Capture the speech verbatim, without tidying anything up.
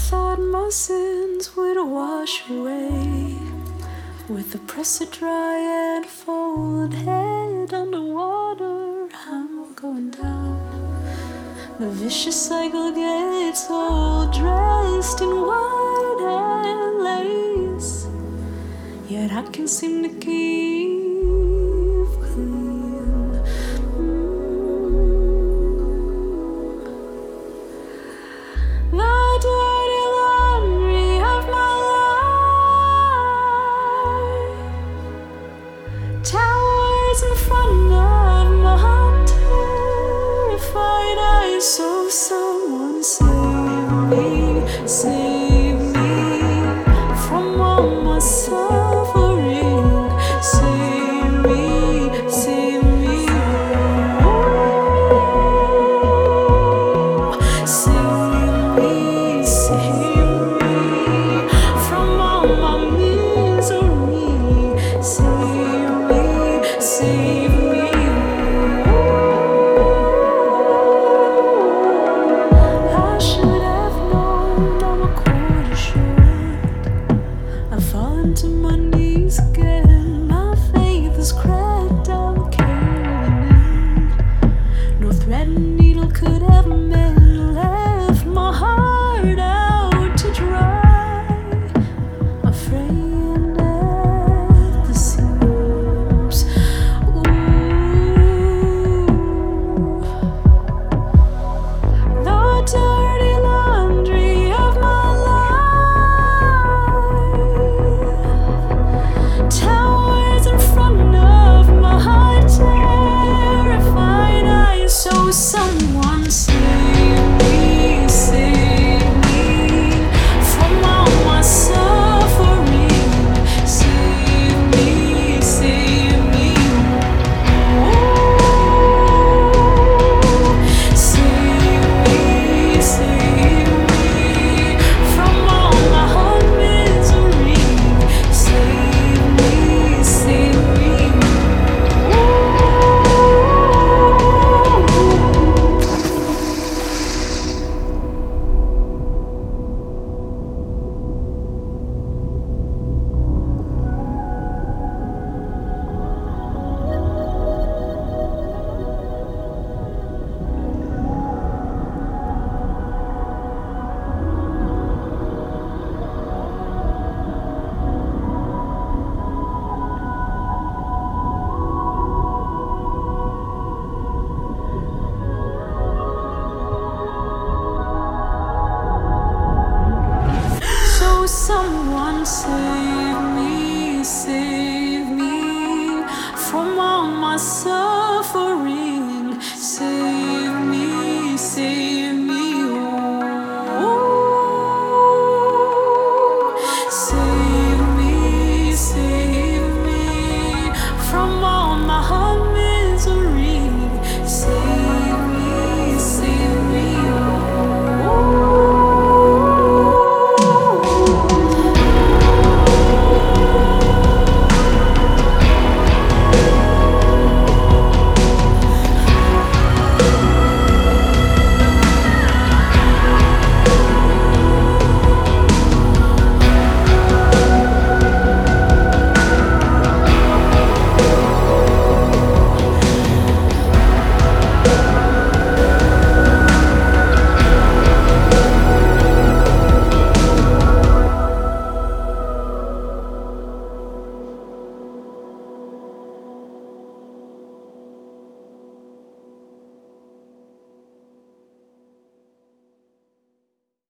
thought my sins would wash away. With the pressed dry and folded head underwater, I'm going down. The vicious cycle gets old, dressed in white and lace. Yet I can seem to keep clean. Mm. The dirty laundry of my life, towers in front of my terrified eyes. So someone save me, save me from all my suffering. Save me, save me, oh, save me, save me from all my misery. Save me, save me, oh, I should have known I'm a quarter short. I've fallen to my knees again. My faith is cracked, I'm caving in. No thread and needle could have mend. Left my heart out to dry, afraid at the seams. Ooh. The dirty laundry of my life, towers in front of my terrified eyes. So someone save me, save me from all my suffering. Save me, save me, oh, save me, save me from all my misery. Save me, save me, oh. So someone save me, save me from all my suffering. Save me, save me, oh, save me, save me from all my misery.